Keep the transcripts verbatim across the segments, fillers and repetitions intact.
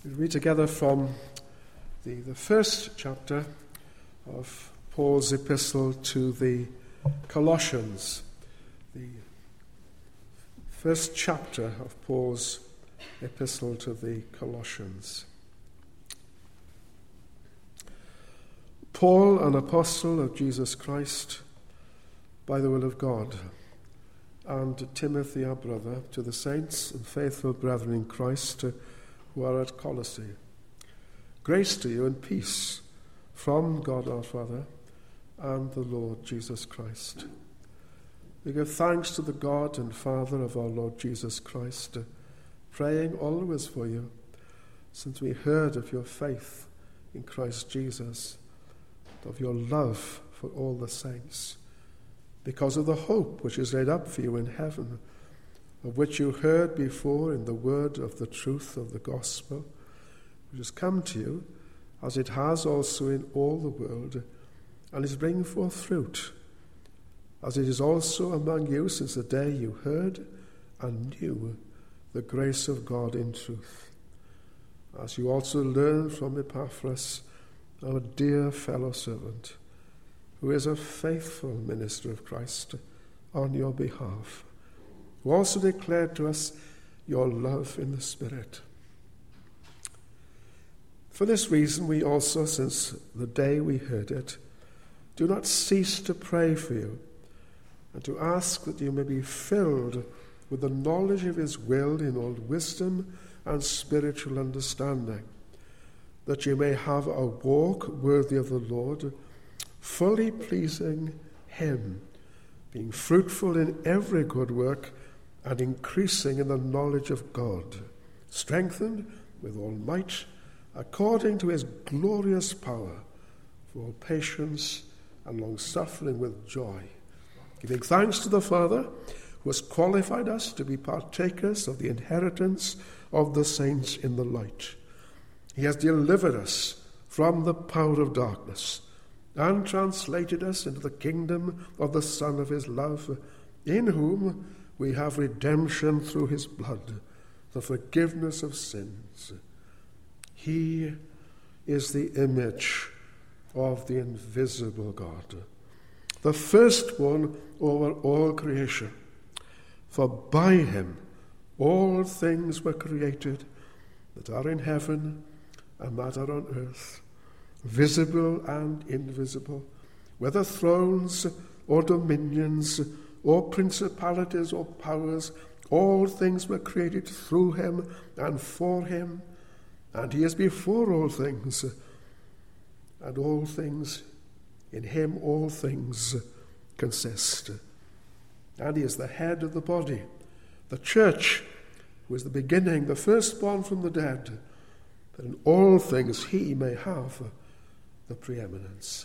We read together from the, the first chapter of Paul's epistle to the Colossians. The first chapter of Paul's epistle to the Colossians. Paul, an apostle of Jesus Christ, by the will of God, and Timothy, our brother, to the saints and faithful brethren in Christ who are at Colossae. Grace to you and peace from God our Father and the Lord Jesus Christ. We give thanks to the God and Father of our Lord Jesus Christ, praying always for you, since we heard of your faith in Christ Jesus, of your love for all the saints, because of the hope which is laid up for you in heaven, of which you heard before in the word of the truth of the gospel, which has come to you, as it has also in all the world, and is bringing forth fruit, as it is also among you since the day you heard and knew the grace of God in truth, as you also learned from Epaphras, our dear fellow servant, who is a faithful minister of Christ on your behalf, who also declared to us your love in the Spirit. For this reason, we also, since the day we heard it, do not cease to pray for you and to ask that you may be filled with the knowledge of his will in all wisdom and spiritual understanding, that you may have a walk worthy of the Lord, fully pleasing him, being fruitful in every good work and increasing in the knowledge of God, strengthened with all might according to his glorious power, for all patience and long-suffering with joy, giving thanks to the Father who has qualified us to be partakers of the inheritance of the saints in the light. He has delivered us from the power of darkness and translated us into the kingdom of the Son of his love, in whom we have redemption through his blood, the forgiveness of sins. He is the image of the invisible God, the firstborn over all creation. For by him all things were created that are in heaven and that are on earth, visible and invisible, whether thrones or dominions or principalities or powers, all things were created through him and for him, and he is before all things, and all things, in him all things consist. And he is the head of the body, the church, who is the beginning, the firstborn from the dead, that in all things he may have the preeminence.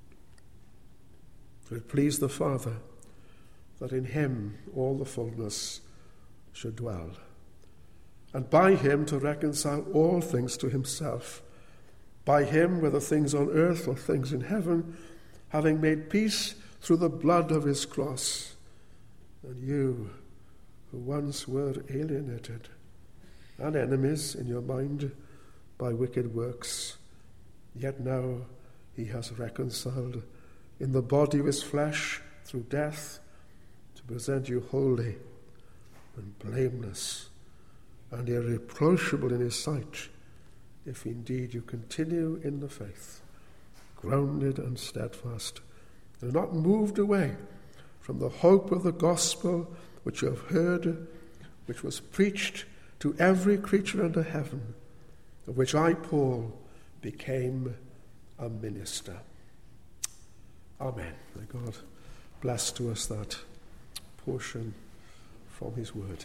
For it pleased the Father that in him all the fullness should dwell, and by him to reconcile all things to himself, by him, whether things on earth or things in heaven, having made peace through the blood of his cross. And you, who once were alienated and enemies in your mind by wicked works, yet now he has reconciled in the body of his flesh through death, to present you holy and blameless and irreproachable in his sight, if indeed you continue in the faith, grounded and steadfast, and not moved away from the hope of the gospel which you have heard, which was preached to every creature under heaven, of which I, Paul, became a minister. Amen. May God bless to us that portion from his word.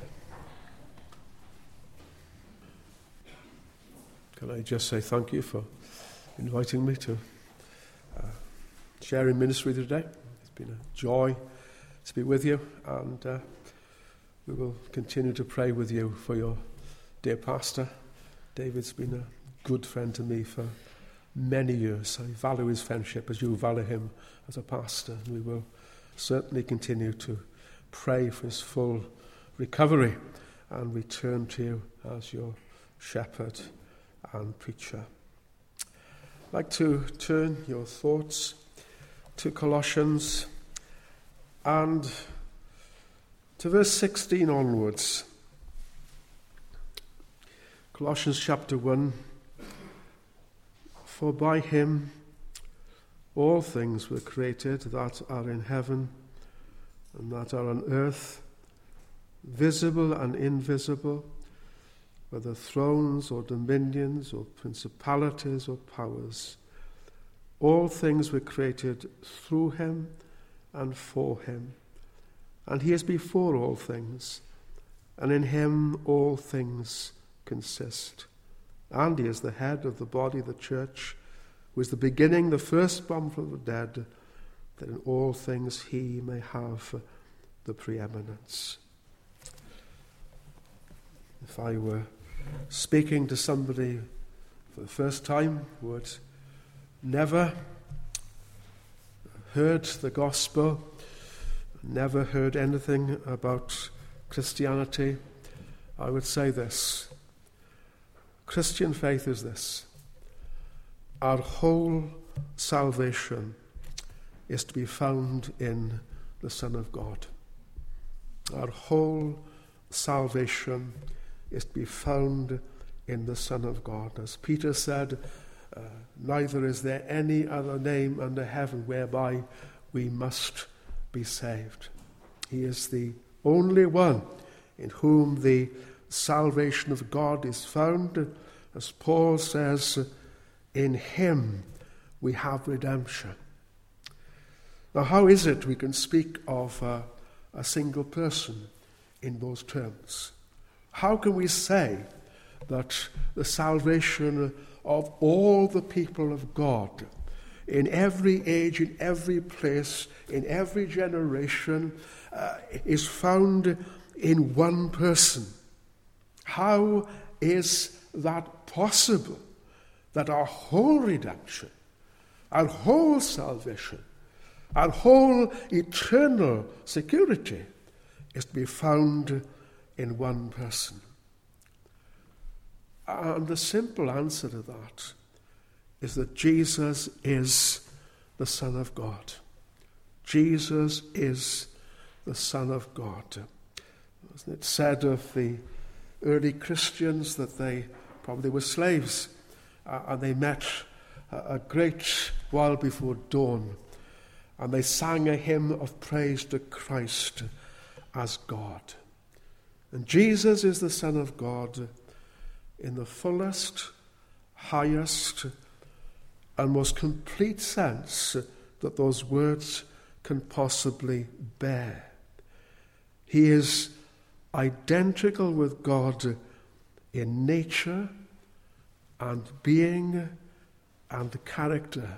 Can I just say thank you for inviting me to uh, share in ministry today. It's been a joy to be with you, and uh, we will continue to pray with you for your dear pastor. David's been a good friend to me for many years. I value his friendship as you value him as a pastor, and we will certainly continue to pray for his full recovery and return to you as your shepherd and preacher. I'd like to turn your thoughts to Colossians and to verse sixteen onwards. Colossians chapter one. For by him all things were created that are in heaven and that are on earth, visible and invisible, whether thrones or dominions or principalities or powers. All things were created through him and for him. And he is before all things, and in him all things consist. And he is the head of the body, the church, who is the beginning, the firstborn from the dead, that in all things he may have the preeminence. If I were speaking to somebody for the first time who had never heard the gospel, never heard anything about Christianity, I would say this. Christian faith is this. Our whole salvation is to be found in the Son of God. Our whole salvation is to be found in the Son of God. As Peter said, uh, neither is there any other name under heaven whereby we must be saved. He is the only one in whom the salvation of God is found. As Paul says, in him we have redemption. Now, how is it we can speak of uh, a single person in those terms? How can we say that the salvation of all the people of God, in every age, in every place, in every generation, uh, is found in one person? How is that possible? That our whole redemption, our whole salvation, our whole eternal security is to be found in one person. And the simple answer to that is that Jesus is the Son of God. Jesus is the Son of God. Wasn't it said of the early Christians that they probably were slaves, uh, and they met a, a great while before dawn, and they sang a hymn of praise to Christ as God. And Jesus is the Son of God in the fullest, highest, and most complete sense that those words can possibly bear. He is identical with God in nature and being and character.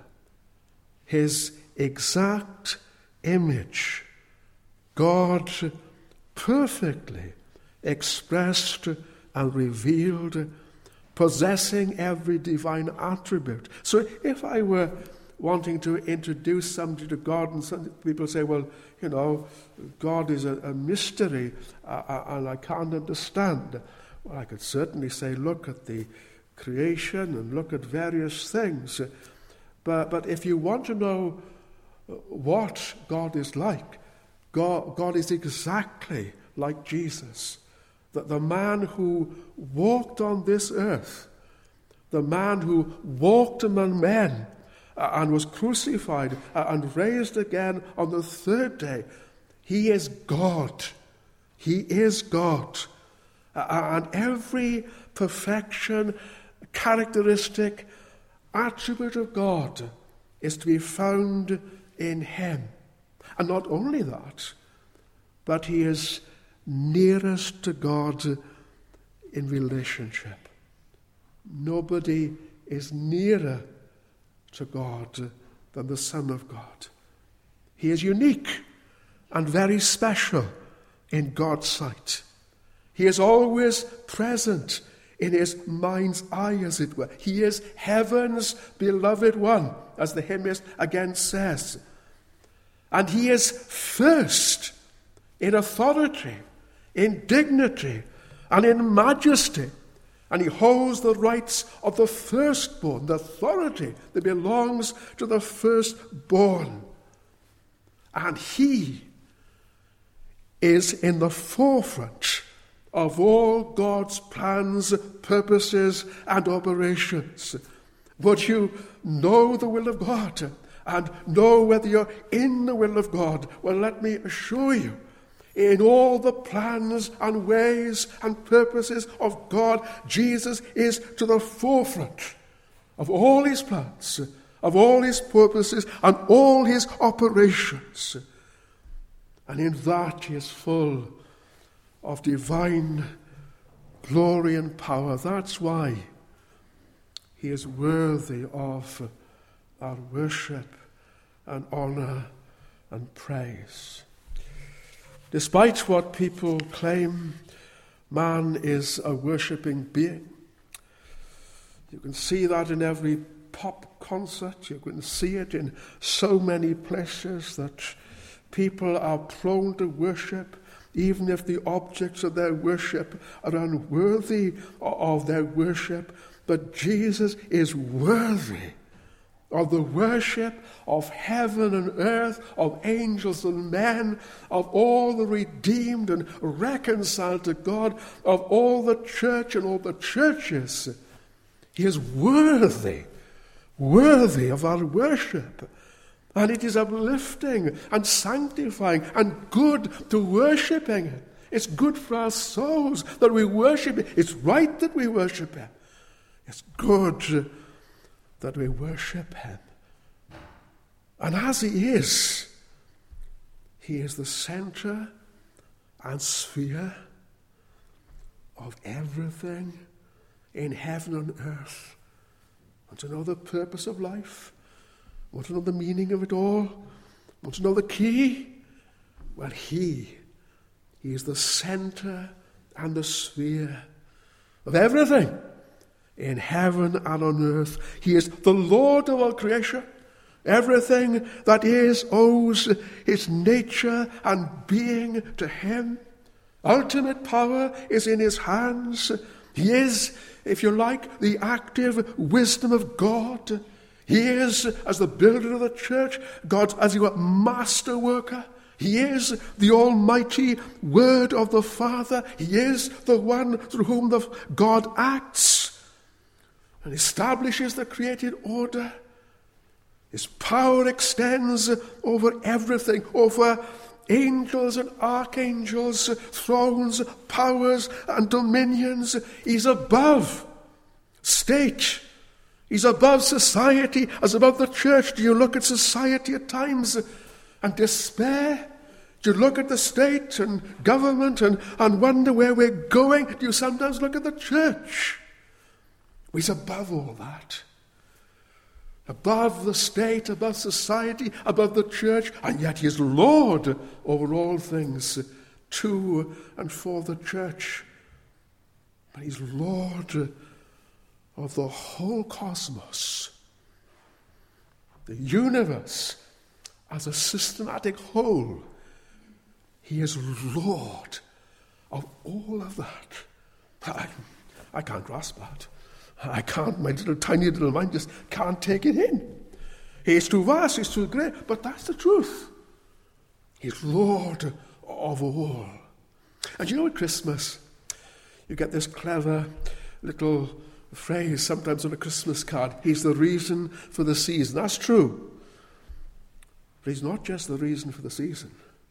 His exact image, God perfectly expressed and revealed, possessing every divine attribute. So if I were wanting to introduce somebody to God, and some people say, well, you know, God is a, a mystery uh, and I can't understand. Well, I could certainly say, look at the creation and look at various things. But, but if you want to know what God is like, God, God is exactly like Jesus. That the man who walked on this earth, the man who walked among men uh, and was crucified uh, and raised again on the third day, he is God. He is God. Uh, and every perfection, characteristic, attribute of God is to be found in him. And not only that, but he is nearest to God in relationship. Nobody is nearer to God than the Son of God. He is unique and very special in God's sight. He is always present in his mind's eye, as it were. He is heaven's beloved one, as the hymnist again says. And he is first in authority, in dignity, and in majesty. And he holds the rights of the firstborn, the authority that belongs to the firstborn. And he is in the forefront of all God's plans, purposes, and operations. Would you know the will of God and know whether you're in the will of God? Well, let me assure you, in all the plans and ways and purposes of God, Jesus is to the forefront of all his plans, of all his purposes, and all his operations. And in that he is full of divine glory and power. That's why he is worthy of our worship and honor and praise. Despite what people claim, man is a worshipping being. You can see that in every pop concert. You can see it in so many places that people are prone to worship, even if the objects of their worship are unworthy of their worship. But Jesus is worthy of the worship of heaven and earth, of angels and men, of all the redeemed and reconciled to God, of all the church and all the churches. He is worthy, worthy of our worship. And it is uplifting and sanctifying and good to worship him. It's good for our souls that we worship him. It's right that we worship him. It's good that we worship him. And as he is, he is the center and sphere of everything in heaven and earth. Want to know the purpose of life? Want to know the meaning of it all? Want to know the key? Well, he, he is the center and the sphere of everything in heaven and on earth. He is the Lord of all creation. Everything that is owes its nature and being to him. Ultimate power is in his hands. He is, if you like, the active wisdom of God. He is, as the builder of the church, God's, as he were, master worker. He is the almighty word of the Father. He is the one through whom the God acts and establishes the created order. His power extends over everything, over angels and archangels, thrones, powers, and dominions. He's above state. He's above society, as above the church. Do you look at society at times and despair? Do you look at the state and government and, and wonder where we're going? Do you sometimes look at the church? He's above all that. Above the state, above society, above the church, and yet he is Lord over all things to and for the church. But he's Lord of the whole cosmos, the universe as a systematic whole. He is Lord of all of that. I, I can't grasp that. I can't, my little tiny little mind just can't take it in. He's too vast, he's too great, but that's the truth. He's Lord of all. And you know at Christmas, you get this clever little phrase sometimes on a Christmas card. He's the reason for the season. That's true. But he's not just the reason for the season.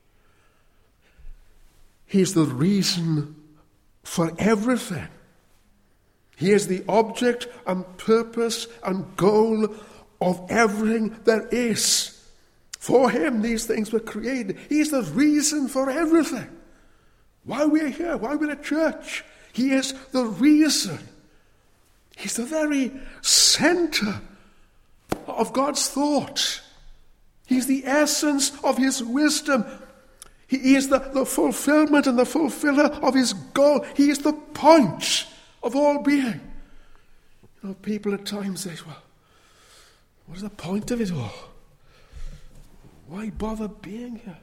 He's the reason for everything. He is the object and purpose and goal of everything there is. For him, these things were created. He's the reason for everything. Why we're here, why we're at church. He is the reason. He's the very center of God's thought. He's the essence of his wisdom. He is the, the fulfillment and the fulfiller of his goal. He is the point of all being. You know, people at times say, well, what is the point of it all? Why bother being here?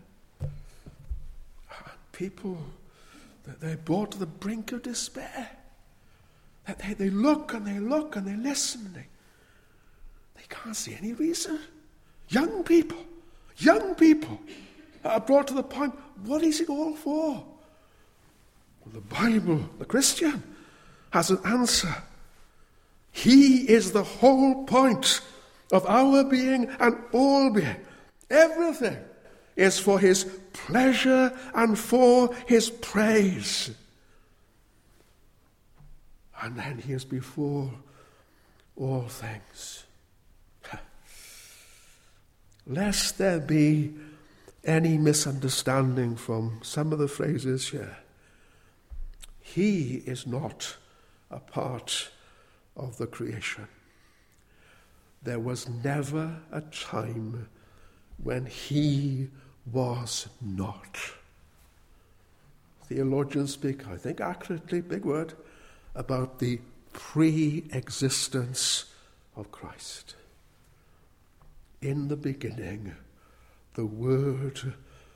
And people, they're brought to the brink of despair. They, they look and they look and they listen. And they, they can't see any reason. Young people, young people are brought to the point, what is it all for? Well, the Bible, the Christian, has an answer. He is the whole point of our being and all being. Everything is for his pleasure and for his praise. And then he is before all things. Lest there be any misunderstanding from some of the phrases here, he is not a part of the creation. There was never a time when he was not. Theologians speak, I think accurately, big word, about the pre-existence of Christ. In the beginning, the Word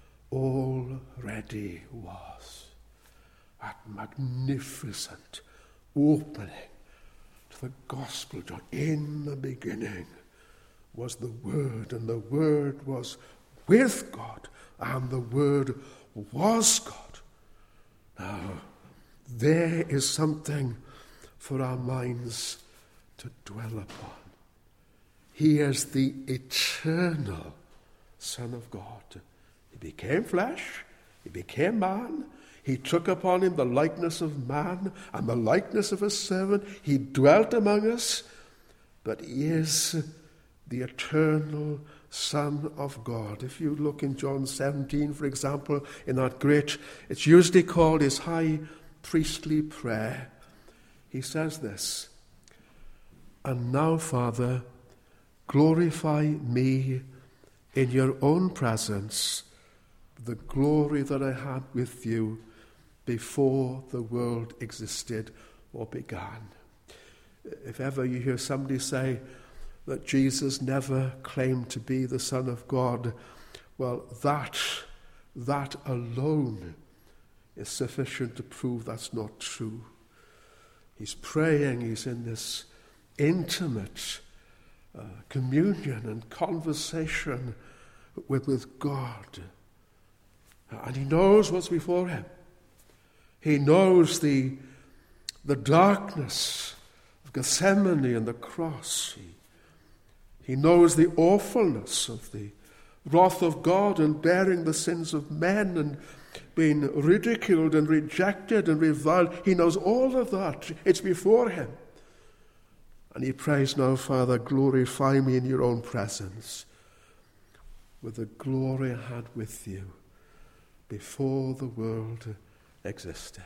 already was. That magnificent opening to the Gospel, John. In the beginning was the Word, and the Word was with God, and the Word was God. Now, there is something for our minds to dwell upon. He is the eternal Son of God. He became flesh, he became man, he took upon him the likeness of man and the likeness of a servant. He dwelt among us, but he is the eternal Son of God. If you look in John seventeen, for example, in that great, it's usually called his high priestly prayer, he says this, "And now, Father, glorify me in your own presence, the glory that I had with you before the world existed or began." If ever you hear somebody say that Jesus never claimed to be the Son of God, well, that, that alone is sufficient to prove that's not true. He's praying, he's in this intimate uh, communion and conversation with, with God. And he knows what's before him. He knows the, the darkness of Gethsemane and the cross. He, he knows the awfulness of the wrath of God and bearing the sins of men and being ridiculed and rejected and reviled. He knows all of that. It's before him. And he prays, "Now, Father, glorify me in your own presence with the glory I had with you before the world existed."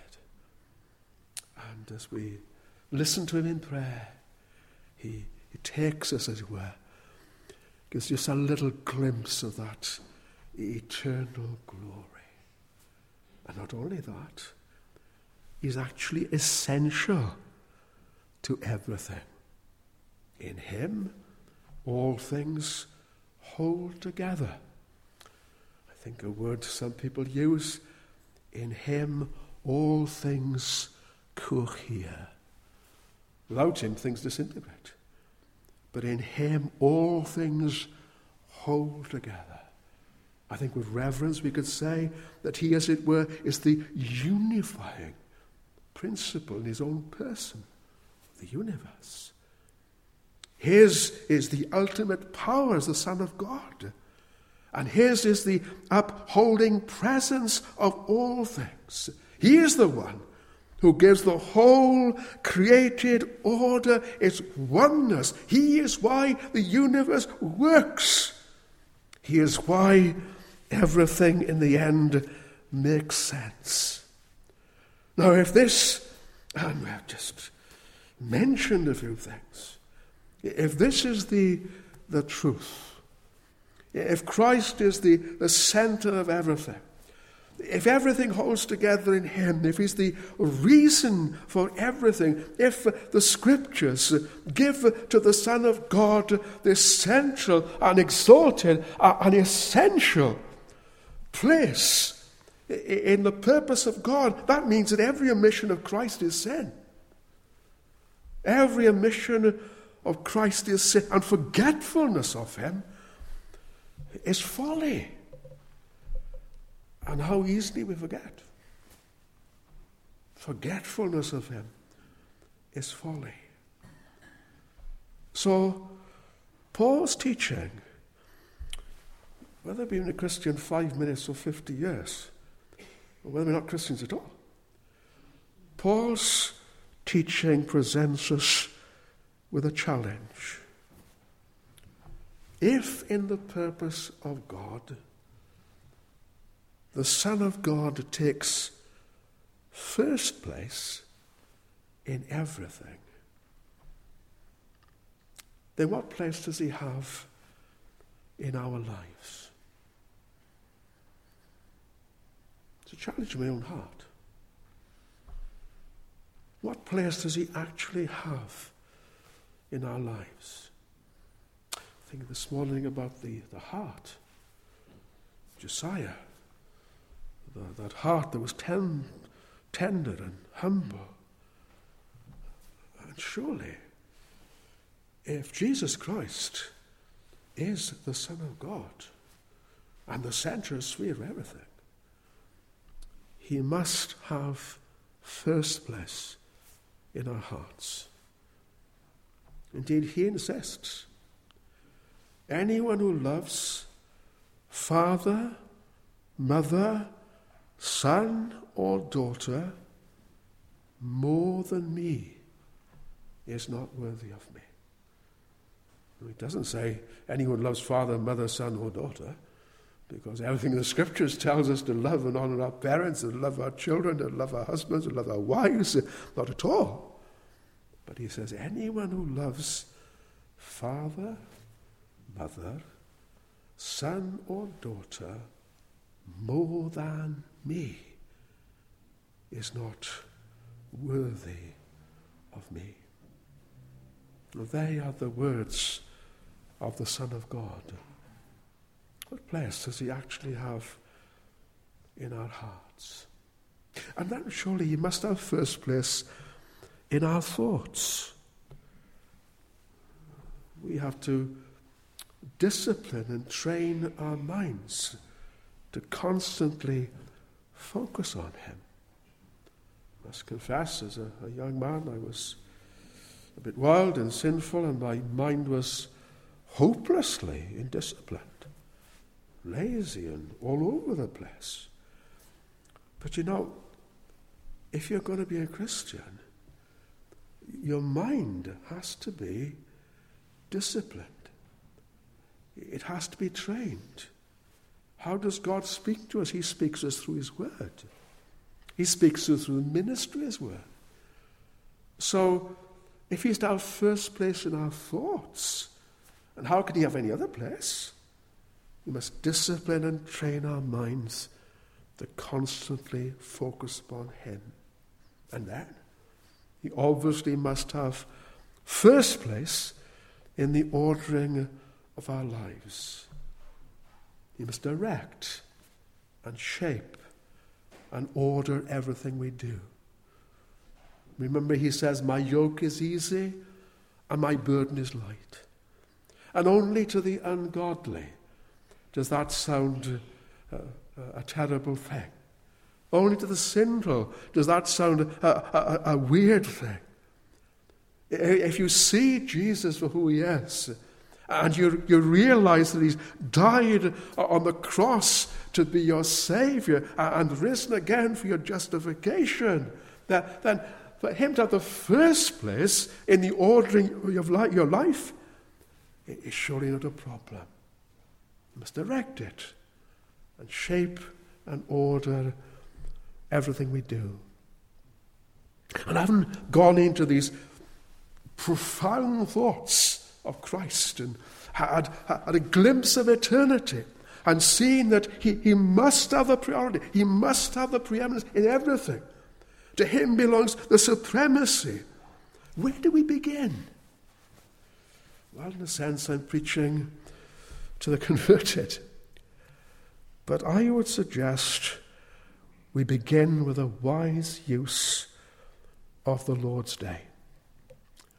And as we listen to him in prayer, he, he takes us, as it were, gives just a little glimpse of that eternal glory. And not only that, he's actually essential to everything. In him, all things hold together. I think a word some people use, in him, all things cohere. Without him, things disintegrate. But in him, all things hold together. I think with reverence we could say that he, as it were, is the unifying principle in his own person of the universe. His is the ultimate power as the Son of God. And his is the upholding presence of all things. He is the one who gives the whole created order its oneness. He is why the universe works. He is why everything in the end makes sense. Now, if this, and I've just mentioned a few things, if this is the, the truth, if Christ is the, the center of everything, if everything holds together in him, if he's the reason for everything, if the scriptures give to the Son of God this central and exalted and essential place in the purpose of God, that means that every omission of Christ is sin. Every omission of Christ is sin, and forgetfulness of him is folly. And how easily we forget. Forgetfulness of him is folly. So, Paul's teaching, whether we've been a Christian five minutes or fifty years, or whether we're not Christians at all, Paul's teaching presents us with a challenge. If in the purpose of God, the Son of God takes first place in everything, then what place does he have in our lives? It's a challenge to my own heart. What place does he actually have in our lives? Think this morning about the, the heart. Josiah. The, that heart that was ten, tender and humble. And surely, if Jesus Christ is the Son of God and the central sphere of everything, he must have first place in our hearts. Indeed, he insists, anyone who loves father, mother, son or daughter more than me is not worthy of me. It doesn't say anyone loves father, mother, son or daughter, because everything in the scriptures tells us to love and honor our parents, to love our children, to love our husbands, to love our wives. Not at all. But he says anyone who loves father, mother, son or daughter more than me is not worthy of me. They are the words of the Son of God. What place does he actually have in our hearts? And then surely he must have first place in our thoughts. We have to discipline and train our minds to constantly focus on him. I must confess, as a, a young man, I was a bit wild and sinful, and my mind was hopelessly indisciplined, lazy and all over the place. But you know, if you're going to be a Christian, your mind has to be disciplined. It has to be trained. How does God speak to us? He speaks to us through his word. He speaks to us through the ministry of his word. So, if he's to have first place in our thoughts, and how can he have any other place? We must discipline and train our minds to constantly focus upon him. And then, he obviously must have first place in the ordering of our lives. He must direct and shape and order everything we do. Remember, he says, my yoke is easy and my burden is light. And only to the ungodly does that sound uh, a terrible thing. Only to the sinful does that sound a, a, a weird thing. If you see Jesus for who he is, and you, you realize that he's died on the cross to be your Savior and risen again for your justification, that, then for him to have the first place in the ordering of your life is surely not a problem. You must direct it and shape and order everything we do. And I haven't gone into these profound thoughts of Christ and had, had a glimpse of eternity and seen that he, he must have the priority, he must have the preeminence in everything. To him belongs the supremacy. Where do we begin? Well, in a sense, I'm preaching to the converted. But I would suggest we begin with a wise use of the Lord's Day.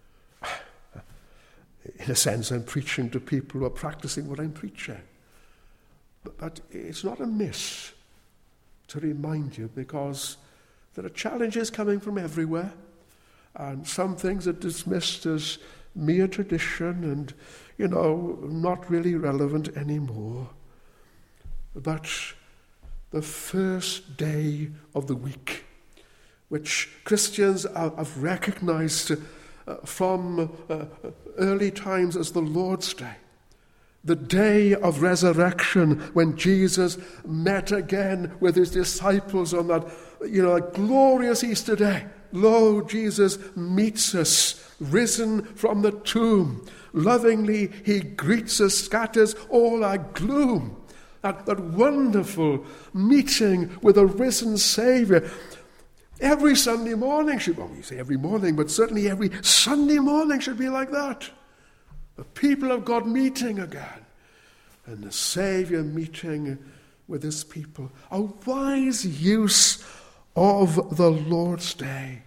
in a sense, I'm preaching to people who are practicing what I'm preaching. But, but it's not amiss to remind you, because there are challenges coming from everywhere, and some things are dismissed as mere tradition and, you know, not really relevant anymore. But the first day of the week, which Christians have recognized uh, from uh, early times as the Lord's Day, the day of resurrection, when Jesus met again with his disciples on that, you know, glorious Easter day. Lo, Jesus meets us, risen from the tomb. Lovingly he greets us, scatters all our gloom. That, that wonderful meeting with a risen Saviour. Every Sunday morning should, well, we say every morning, but certainly every Sunday morning should be like that. The people of God meeting again, and the Saviour meeting with his people. A wise use of the Lord's Day.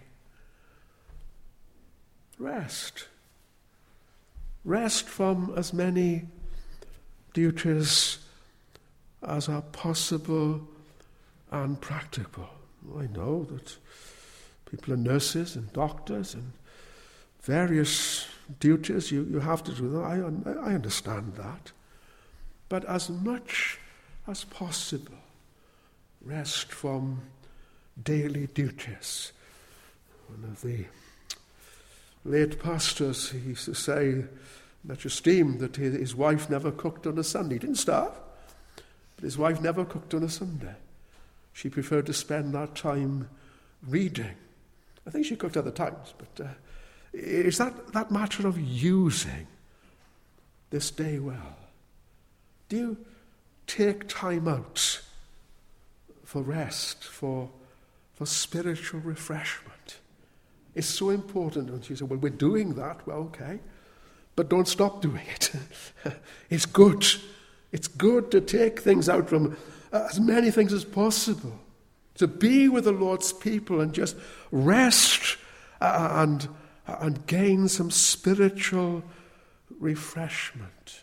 Rest. Rest from as many duties as are possible and practical. I know that people are nurses and doctors and various duties you, you have to do that. I, I understand that. But as much as possible, rest from daily duties. One of the late pastors, he used to say, much esteemed, that his wife never cooked on a Sunday. He didn't starve, but his wife never cooked on a Sunday. She preferred to spend that time reading. I think she cooked other times, but uh, it's that, that matter of using this day well. Do you take time out for rest, for, for spiritual refreshment? It's so important. And she said, well, we're doing that. Well, okay. But don't stop doing it. It's good. It's good to take things out from uh, as many things as possible. To be with the Lord's people and just rest uh, and, uh, and gain some spiritual refreshment.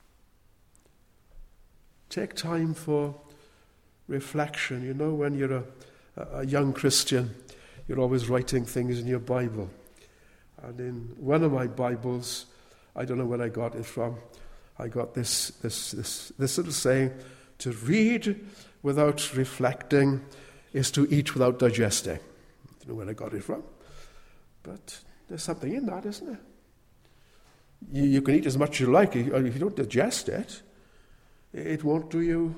Take time for reflection. You know, when you're a, a young Christian, you're always writing things in your Bible. And in one of my Bibles, I don't know where I got it from, I got this this this, this little saying, to read without reflecting is to eat without digesting. I don't know where I got it from, but there's something in that, isn't there? You, you can eat as much as you like, if you don't digest it, it won't do you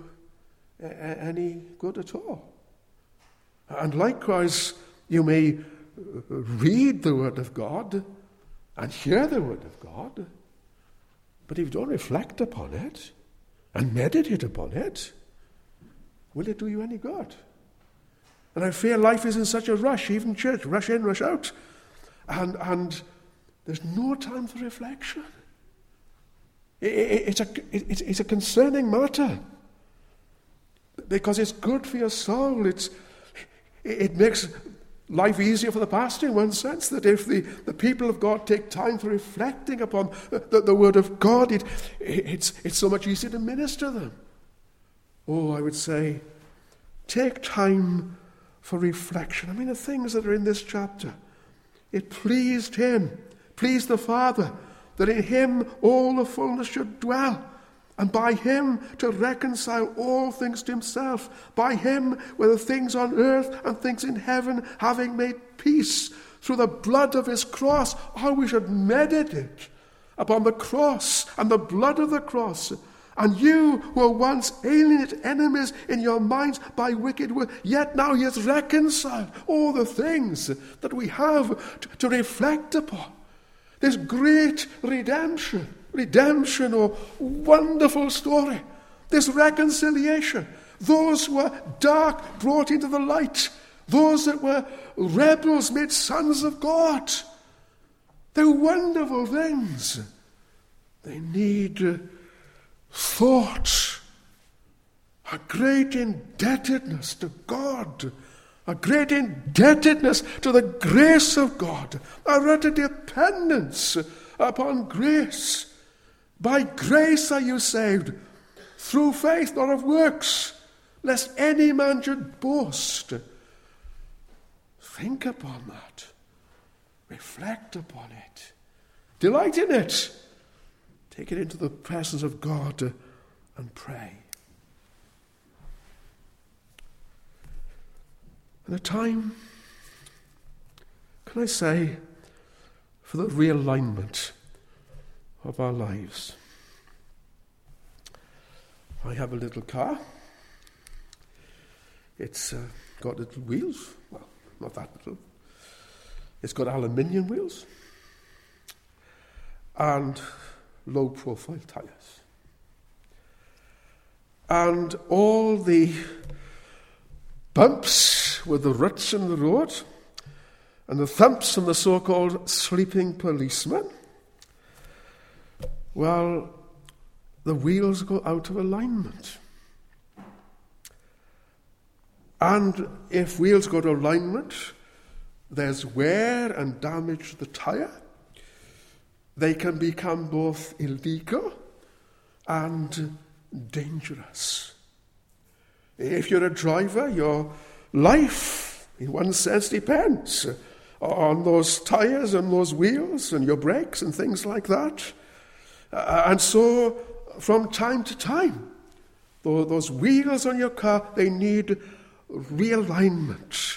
any good at all. And likewise, you may read the Word of God and hear the Word of God, but if you don't reflect upon it and meditate upon it, will it do you any good? And I fear life is in such a rush, even church, rush in, rush out, and, and there's no time for reflection. It, it, it's, a, it, it's a concerning matter, because it's good for your soul. It's, it makes life easier for the pastor in one sense, that if the, the people of God take time for reflecting upon the, the Word of God, it, it, it's, it's so much easier to minister them. Oh, I would say, take time for reflection. I mean, the things that are in this chapter. It pleased him, pleased the Father, that in him all the fullness should dwell, and by him to reconcile all things to himself, by him whether things on earth and things in heaven, having made peace through the blood of his cross. How we should meditate upon the cross and the blood of the cross. And you who were once alienated enemies in your minds by wicked works, yet now he has reconciled all the things that we have to, to reflect upon. This great redemption, redemption or wonderful story, this reconciliation. Those who were dark brought into the light. Those that were rebels made sons of God. They're wonderful things. They need uh, thought, a great indebtedness to God, a great indebtedness to the grace of God, a utter dependence upon grace. By grace are you saved, through faith, not of works, lest any man should boast. Think upon that. Reflect upon it. Delight in it. Take it into the presence of God and pray. And a time, can I say, for the realignment of our lives. I have a little car. It's uh, got little wheels. Well, not that little. It's got aluminium wheels and low-profile tyres. And all the bumps with the ruts in the road and the thumps and the so-called sleeping policeman, well, the wheels go out of alignment. And if wheels go out of alignment, there's wear and damage to the tyre. They can become both illegal and dangerous. If you're a driver, your life, in one sense, depends on those tyres and those wheels and your brakes and things like that. Uh, and so, from time to time, those wheels on your car, they need realignment.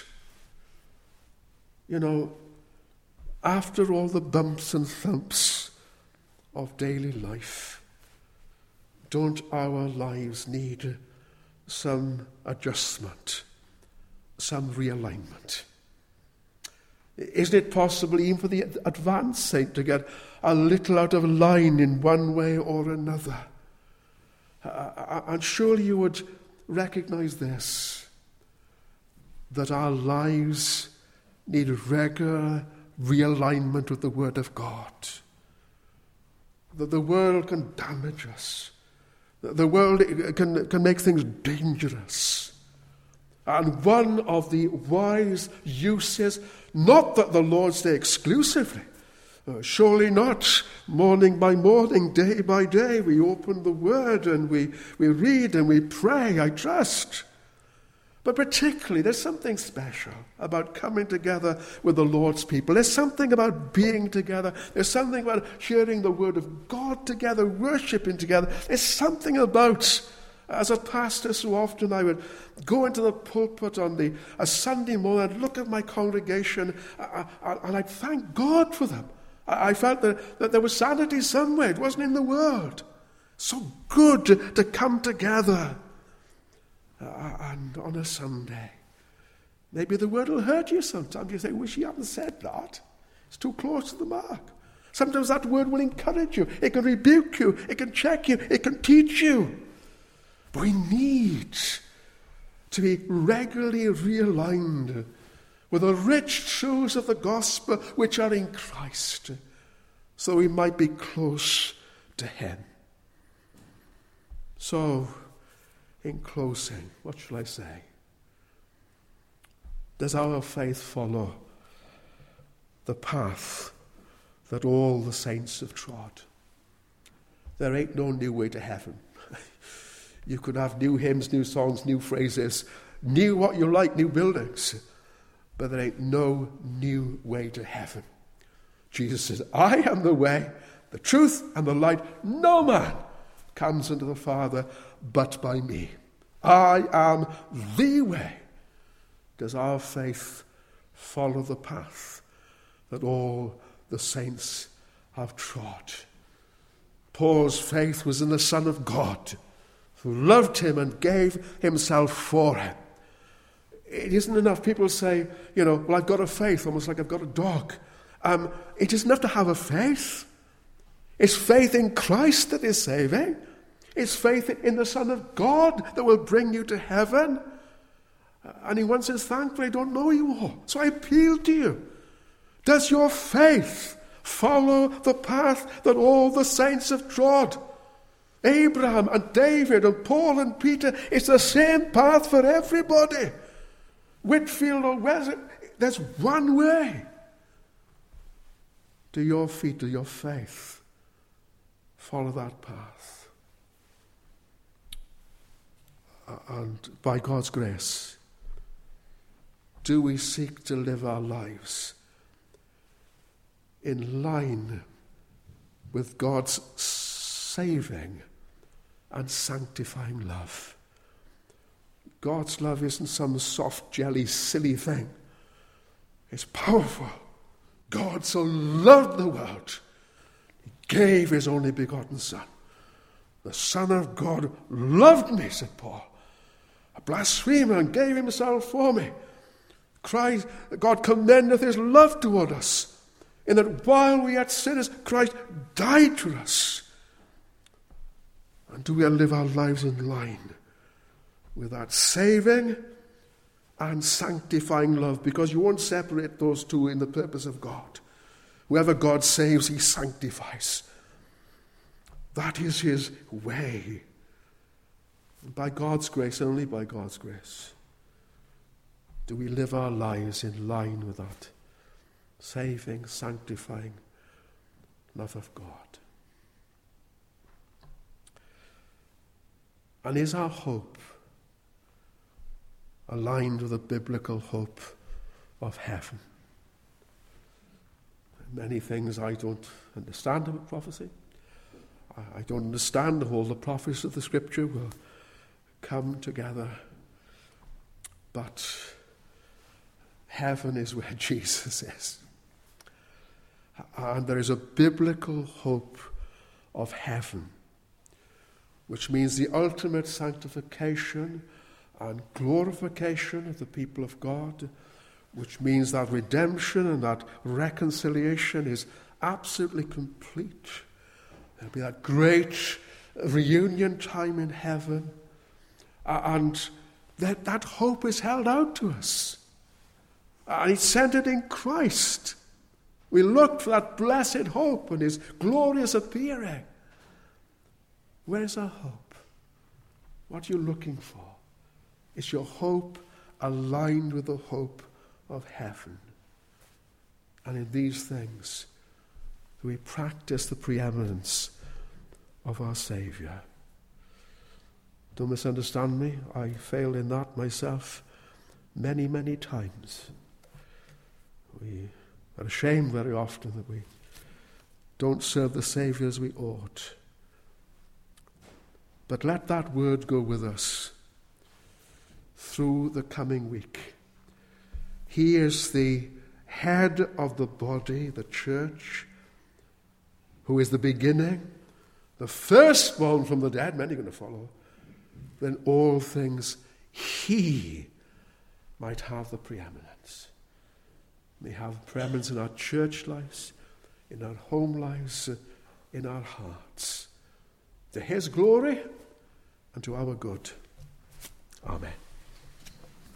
You know, after all the bumps and thumps of daily life, don't our lives need some adjustment, some realignment? Isn't it possible even for the advanced saint to get a little out of line in one way or another? Uh, and surely you would recognize this, that our lives need regular realignment with the Word of God. That the world can damage us. The world can, can make things dangerous. And one of the wise uses, not that the Lord's Day exclusively, uh, surely not, morning by morning, day by day, we open the Word and we, we read and we pray, I trust. But particularly, there's something special about coming together with the Lord's people. There's something about being together. There's something about hearing the Word of God together, worshipping together. There's something about, as a pastor, so often I would go into the pulpit on the a Sunday morning, I'd look at my congregation, I, I, and I'd thank God for them. I, I felt that, that there was sanity somewhere. It wasn't in the world. So good to, to come together. Uh, and on a Sunday, maybe the word will hurt you sometimes. You say, wish he hadn't said that. It's too close to the mark. Sometimes that word will encourage you. It can rebuke you. It can check you. It can teach you. But we need to be regularly realigned with the rich truths of the gospel which are in Christ, so we might be close to him. So, in closing, what shall I say? Does our faith follow the path that all the saints have trod? There ain't no new way to heaven. You could have new hymns, new songs, new phrases, new what you like, new buildings, but there ain't no new way to heaven. Jesus says, I am the way, the truth, and the light. No man comes unto the Father but by me. I am the way. Does our faith follow the path that all the saints have trod? Paul's faith was in the Son of God, who loved him and gave himself for him. It isn't enough. People say, you know, well, I've got a faith, almost like I've got a dog. Um, it isn't enough to have a faith. It's faith in Christ that is saving. It's faith in the Son of God that will bring you to heaven. And he once says, thankfully, I don't know you all. So I appeal to you. Does your faith follow the path that all the saints have trod? Abraham and David and Paul and Peter, it's the same path for everybody. Whitfield or Wesley, there's one way. Do your feet, do your faith follow that path. And by God's grace, do we seek to live our lives in line with God's saving and sanctifying love? God's love isn't some soft, jelly, silly thing. It's powerful. God so loved the world, he gave his only begotten Son. The Son of God loved me, said Paul, a blasphemer, and gave himself for me. Christ, God commendeth his love toward us, in that while we yet sinners, Christ died for us. And do we live our lives in line with that saving and sanctifying love? Because you won't separate those two in the purpose of God. Whoever God saves, he sanctifies. That is his way. And by God's grace, only by God's grace, do we live our lives in line with that saving, sanctifying love of God. And is our hope aligned with the biblical hope of heaven? Many things I don't understand about prophecy. I don't understand how all the prophets of the Scripture will come together. But heaven is where Jesus is. And there is a biblical hope of heaven, which means the ultimate sanctification and glorification of the people of God, which means that redemption and that reconciliation is absolutely complete. There'll be that great reunion time in heaven, and that, that hope is held out to us. And it's centered in Christ. We look for that blessed hope and his glorious appearing. Where is our hope? What are you looking for? Is your hope aligned with the hope of heaven? And in these things, do we practice the preeminence of our Saviour? Don't misunderstand me. I failed in that myself many, many times. We are ashamed very often that we don't serve the Saviour as we ought. But let that word go with us through the coming week. He is the head of the body, the church, who is the beginning, the firstborn from the dead. Many are going to follow. Then all things he might have the preeminence. May have preeminence in our church lives, in our home lives, in our hearts. To his glory and to our good. Amen.